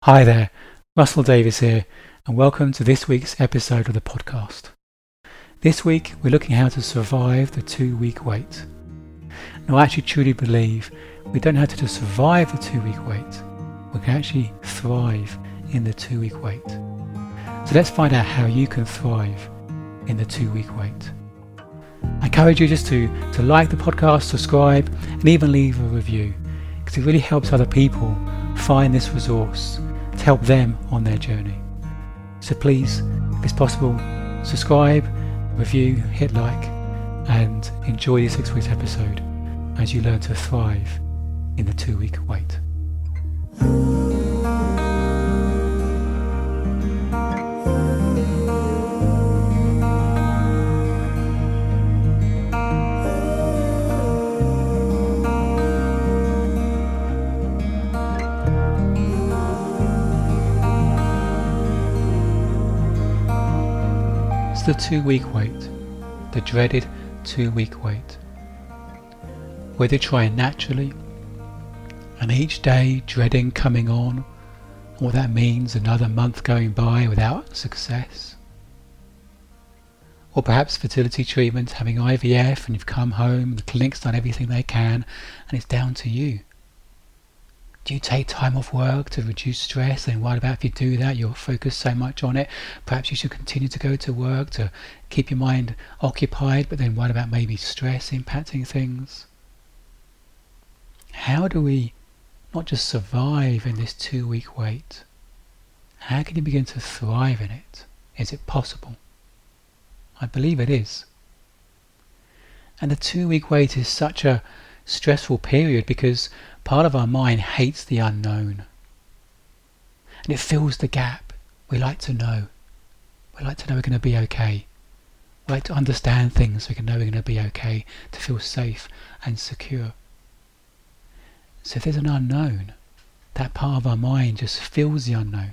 Hi there, Russell Davis here, and welcome to this week's episode of the podcast. This week we're looking at how to survive the 2-week wait. Now I actually truly believe we don't have to just survive the 2-week wait, we can actually thrive in the 2-week wait. So let's find out how you can thrive in the 2-week wait. I encourage you just to like the podcast, subscribe, and even leave a review, because it really helps other people find this resource to help them on their journey. So please, if it's possible, subscribe, review, hit like, and enjoy this week's episode as you learn to thrive in the 2-week wait. The 2-week wait, the dreaded 2-week wait. Whether trying naturally and each day dreading coming on, or that means another month going by without success, or perhaps fertility treatment, having IVF, and you've come home, the clinic's done everything they can, and it's down to you. Do you take time off work to reduce stress? And what about if you do that, you'll focus so much on it? Perhaps you should continue to go to work to keep your mind occupied, but then what about maybe stress impacting things? How do we not just survive in this 2-week wait? How can you begin to thrive in it? Is it possible? I believe it is. And the 2-week wait is such a stressful period because part of our mind hates the unknown, and it fills the gap. We like to know. We like to know we're going to be okay. We like to understand things so we can know we're going to be okay, to feel safe and secure. So if there's an unknown, that part of our mind just fills the unknown.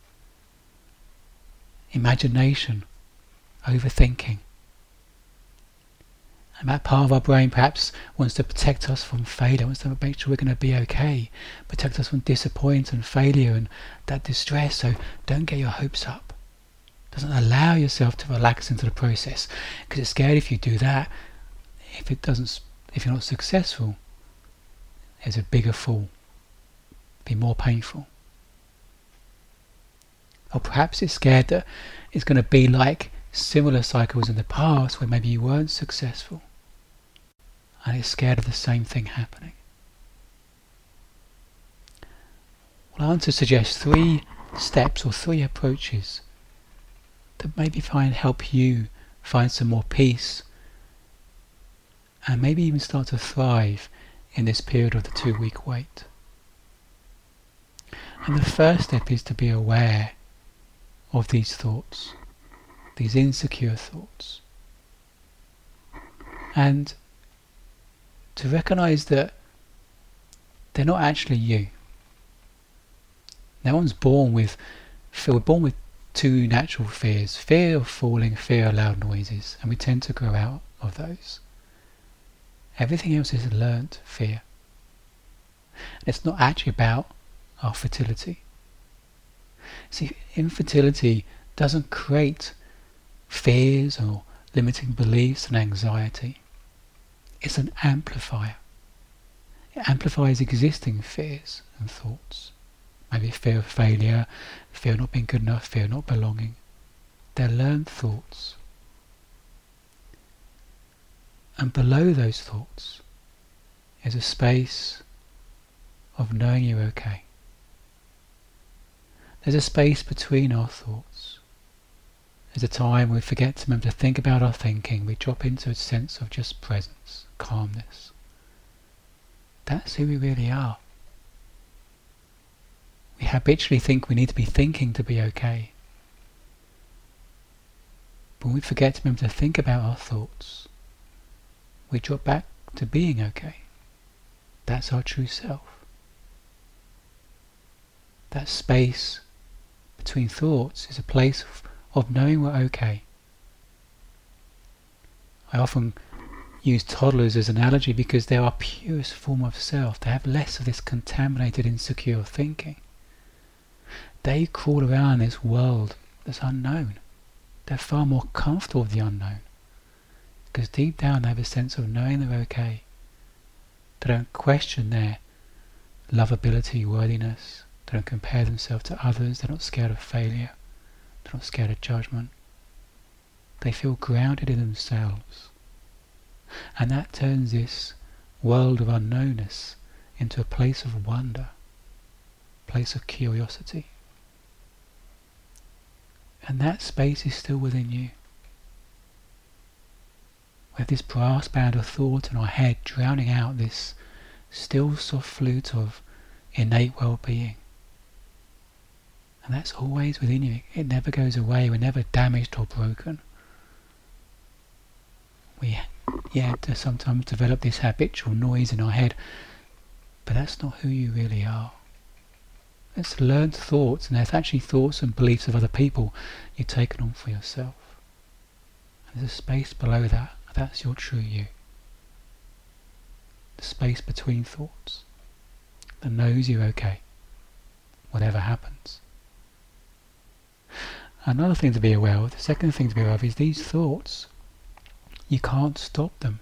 Imagination, overthinking. And that part of our brain perhaps wants to protect us from failure, wants to make sure we're going to be okay, protect us from disappointment and failure and that distress, so don't get your hopes up. Doesn't allow yourself to relax into the process, because it's scared if you do that, if you're not successful, there's a bigger fall, be more painful. Or perhaps it's scared that it's going to be like similar cycles in the past where maybe you weren't successful, and it's scared of the same thing happening. Well, I want to suggest 3 steps or 3 approaches that maybe help you find some more peace and maybe even start to thrive in this period of the 2-week wait. And the first step is to be aware of these thoughts, these insecure thoughts, and to recognize that they're not actually you. No one's born with, we're born with 2 natural fears: fear of falling, fear of loud noises, and we tend to grow out of those. Everything else is learnt fear. And it's not actually about our fertility. See, infertility doesn't create fears or limiting beliefs and anxiety. It's an amplifier. It amplifies existing fears and thoughts. Maybe fear of failure, fear of not being good enough, fear of not belonging. They're learned thoughts. And below those thoughts is a space of knowing you're okay. There's a space between our thoughts. There's a time we forget to remember to think about our thinking. We drop into a sense of just presence, calmness. That's who we really are. We habitually think we need to be thinking to be okay. But when we forget to remember to think about our thoughts, we drop back to being okay. That's our true self. That space between thoughts is a place of knowing we're okay. I often use toddlers as an analogy because they're our purest form of self. They have less of this contaminated, insecure thinking. they crawl around this world that's unknown. They're far more comfortable with the unknown, because deep down they have a sense of knowing they're okay. They don't question their lovability, worthiness. They don't compare themselves to others. They're not scared of failure. They're not scared of judgment. They feel grounded in themselves. And that turns this world of unknownness into a place of wonder, a place of curiosity. And that space is still within you. We have this brass band of thought in our head drowning out this still soft flute of innate well-being. And that's always within you. It never goes away. We're never damaged or broken. We to sometimes develop this habitual noise in our head, but that's not who you really are. It's learned thoughts, and they're actually thoughts and beliefs of other people you've taken on for yourself. And there's a space below that. That's your true you. The space between thoughts that knows you're okay, whatever happens. Another thing to be aware of, the second thing to be aware of, is these thoughts. You can't stop them.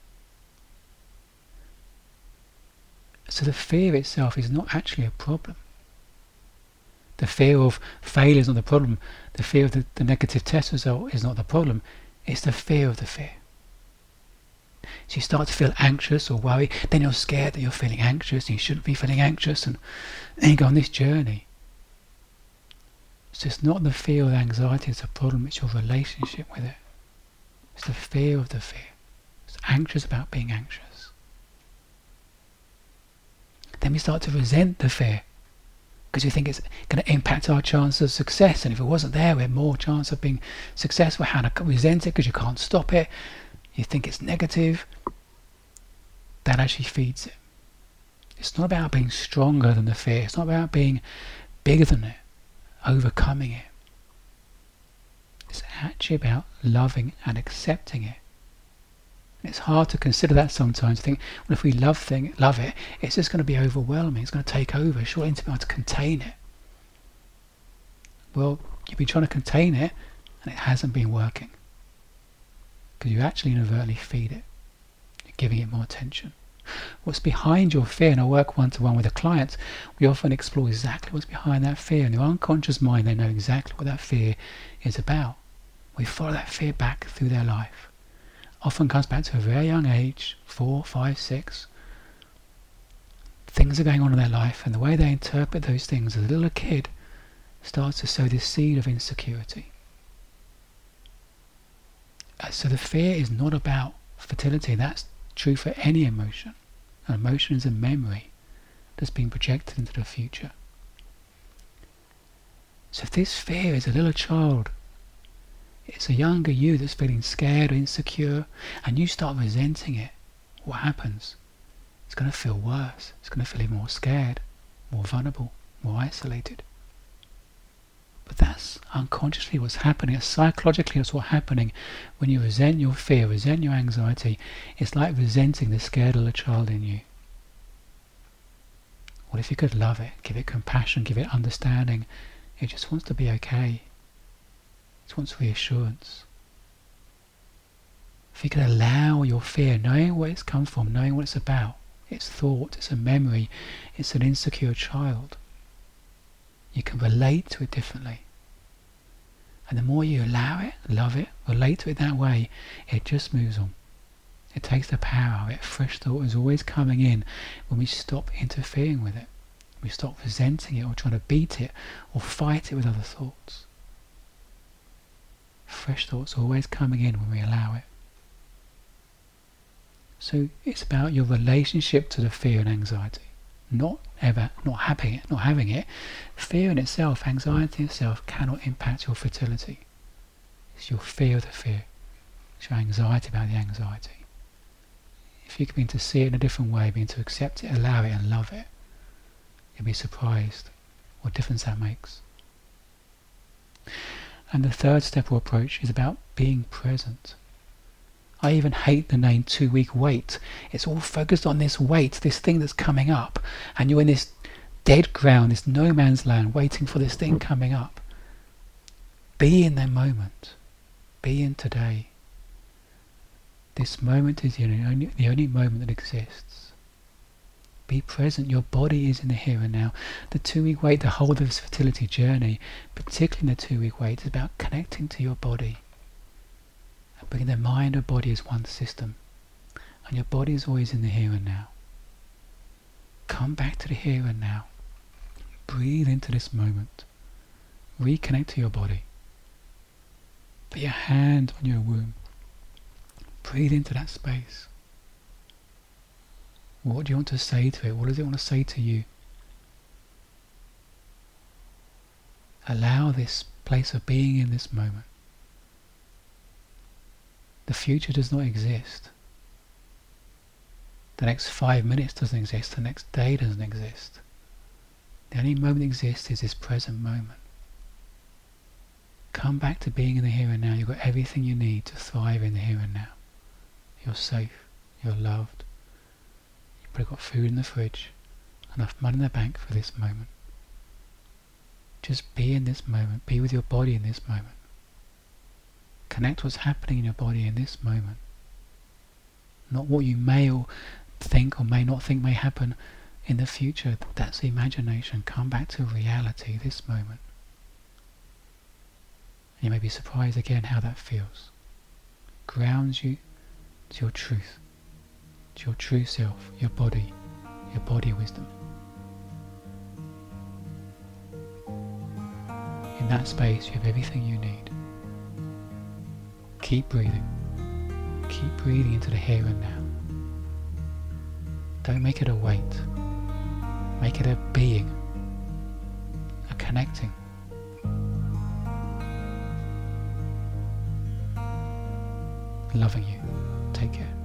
So the fear itself is not actually a problem. The fear of failure is not the problem. The fear of the negative test result is not the problem. It's the fear of the fear. So you start to feel anxious or worried, then you're scared that you're feeling anxious and you shouldn't be feeling anxious, and then you go on this journey. So it's not the fear or the anxiety that's a problem, it's your relationship with it. It's the fear of the fear. It's anxious about being anxious. Then we start to resent the fear, because we think it's going to impact our chance of success, and if it wasn't there, we had more chance of being successful. How to resent it because you can't stop it. You think it's negative. That actually feeds it. It's not about being stronger than the fear. It's not about being bigger than it, overcoming it. It's actually about loving and accepting it. And it's hard to consider that sometimes. Think, well, if we love it, it's just going to be overwhelming. It's going to take over. Surely it's able to contain it. Well, you've been trying to contain it, and it hasn't been working. Because you actually inadvertently feed it. You're giving it more attention. What's behind your fear? And I work one-to-one with a client. We often explore exactly what's behind that fear. In their unconscious mind, they know exactly what that fear is about. We follow that fear back through their life. Often comes back to a very young age, 4, 5, 6. Things are going on in their life, and the way they interpret those things as a little kid starts to sow this seed of insecurity. So the fear is not about fertility. That's true for any emotion. An emotion is a memory that's been projected into the future. So if this fear is a little child, it's a younger you that's feeling scared or insecure, and you start resenting it, what happens? It's going to feel worse. It's going to feel even more scared, more vulnerable, more isolated. But that's unconsciously what's happening. Psychologically, that's what's happening when you resent your fear, resent your anxiety. It's like resenting the scared little child in you. What if you could love it, give it compassion, give it understanding? It just wants to be okay. It wants reassurance. If you could allow your fear, knowing where it's come from, knowing what it's about, it's thought, it's a memory, it's an insecure child, you can relate to it differently. And the more you allow it, love it, relate to it that way, it just moves on. It takes the power of it. Fresh thought is always coming in when we stop interfering with it. We stop resenting it or trying to beat it or fight it with other thoughts. Fresh thoughts always coming in when we allow it. So it's about your relationship to the fear and anxiety. Not having it. Fear in itself, anxiety itself, cannot impact your fertility. It's your fear of the fear. It's your anxiety about the anxiety. If you can begin to see it in a different way, begin to accept it, allow it and love it, you'll be surprised what difference that makes. And the third step or approach is about being present. I even hate the name 2-week wait. It's all focused on this wait, this thing that's coming up, and you're in this dead ground, this no man's land, waiting for this thing coming up. Be in that moment. Be in today. This moment is the only moment that exists. Be present. Your body is in the here and now. The 2-week wait, the whole of this fertility journey, particularly in the 2-week wait, is about connecting to your body and bringing the mind and body as one system. And your body is always in the here and now. Come back to the here and now. Breathe into this moment. Reconnect to your body. Put your hand on your womb. Breathe into that space. What do you want to say to it? What does it want to say to you? Allow this place of being in this moment. The future does not exist. The next 5 minutes doesn't exist. The next day doesn't exist. The only moment that exists is this present moment. Come back to being in the here and now. You've got everything you need to thrive in the here and now. You're safe. You're loved. You've probably got food in the fridge. Enough money in the bank for this moment. Just be in this moment. Be with your body in this moment. Connect what's happening in your body in this moment. Not what you may or think or may not think may happen in the future. That's the imagination. Come back to reality, this moment. You may be surprised again how that feels. Grounds you to your truth, to your true self, your body wisdom. In that space you have everything you need. Keep breathing. Keep breathing into the here and now. Don't make it a wait. Make it a being, a connecting. Loving you. Take care.